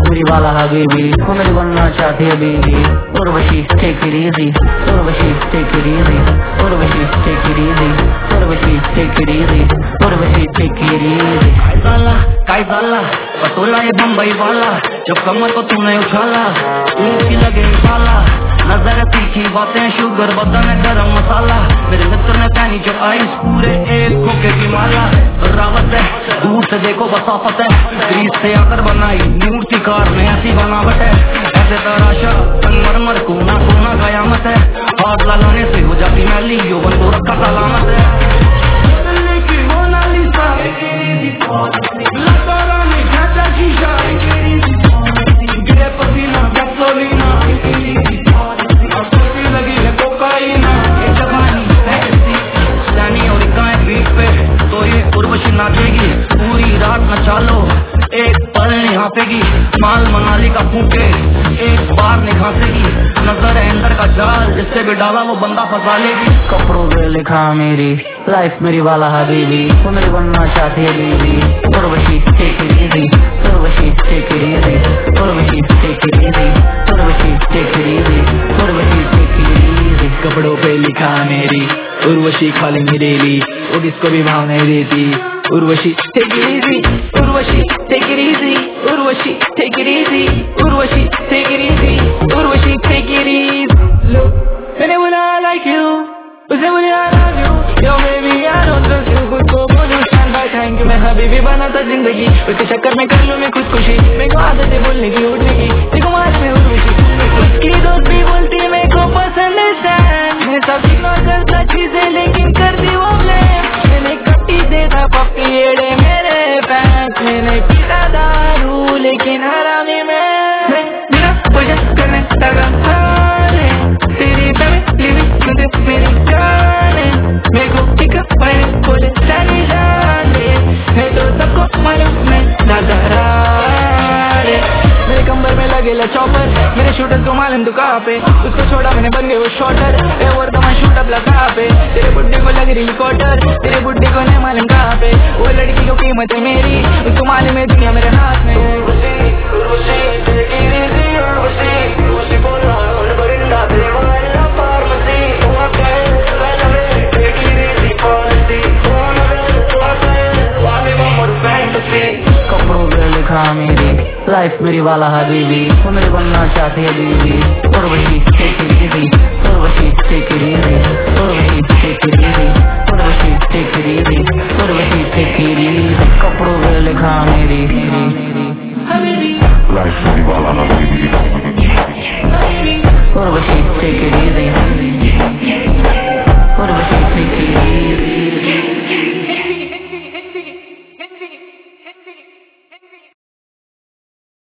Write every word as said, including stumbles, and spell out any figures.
मेरी वाला हबीबी, वो मेरी बनना चाहती है बीवी। Urvashi take it easy, Urvashi take it easy, Urvashi take it easy, Urvashi take it easy, Urvashi take it easy. काय झाला काय झाला पटोला ये बम्बई वाला, जब कमर को तूने उछाला ऊँची लगे साला, नजर तीखी बातें शुगर बदन गरम मसाला। मेरे मित्र ने पहनी जो आइस पूरे एक खोखे की माला। रावत है दूर से देखो बसाफत है, ग्रीस से आकर बनाई मूर्ति कार में ऐसी बनावट है। ऐसे तराशा संगमरमर कोना कोना कयामत है, हाथ लगाने से हो जाती मैली यौवन को रखा सलामत है। तो ये उर्वशी नाचेगी पूरी रात नचा लो, एक पल निहापेगी माल मनाली का फूके, एक बार निखासेगी नजर है अंदर का जाल, जिससे भी डाला वो बंदा फंसा लेगी। कपड़ों पे लिखा मेरी लाइफ मेरी वाला हबीबी, वो मेरी बनना चाहती है बीवी। Urvashi take it easy, Urvashi take it easy, Urvashi take it easy, Urvashi take it easy, Urvashi take it easy. कपड़ों पे लिखा मेरी उर्वशी खाली मिलेली, वो किसको भी भाव नहीं देती। Urvashi take it easy, Urvashi take it easy, Urvashi take it easy, Urvashi take it easy, Urvashi take it easy. मैंने बोला I like you, उसने बोला I love you, yo baby I don't trust you, खुद को बोलूं stand by thank you। मैं हबीबी बना था जिंदगी, उसके चक्कर में कर लूं मैं खुदकुशी। मेरे को आदत है बोलने की उठने की, देखो मार में उर्वशी। उसकी दोस्त भी बोलती मेरे को पसंद है stand, मैं सब इग्नोर करता चीजें लेकिन कर दी वो blame। मैंने कट्टी देता पप्पी एड़े मेरे फैंस, मैंने पीता दारू लेकिन हरामी में बिना वजह करने लगा हारे। तेरी तभी लिविंग मुझे मेरी जाने, मेरे को पिकअप मैंने बोले जाने जाने, मैं तो सबको मालूम मैं नजर आ रे। मेरे कंबर में लगेला चॉपर, मेरे शूटर को मालूम तू कहाँ पे, उसको छोड़ा मैंने बन गए वो शॉटर। ए और तो मैं शूट अप लगा पे, तेरे बुड्ढे को लग रही क्वार्टर, तेरे बुड्ढे को नहीं मालूम कहाँ पे, वो लड़की को कीमत है मेरी, उसको मालूम है दुनिया मेरे हाथ में। कपड़ों पे लिखा मेरी लाइफ मेरी वाला हबीबी, वो मेरी बनना चाहती है बीवी। Urvashi take it easy, Urvashi take it easy, Urvashi take it easy, Urvashi take it easy, Urvashi take it easy. कपड़ों पे लिखा मेरी लाइफ मेरी वाला हबीबी, उर्वशी टेक इट इजी।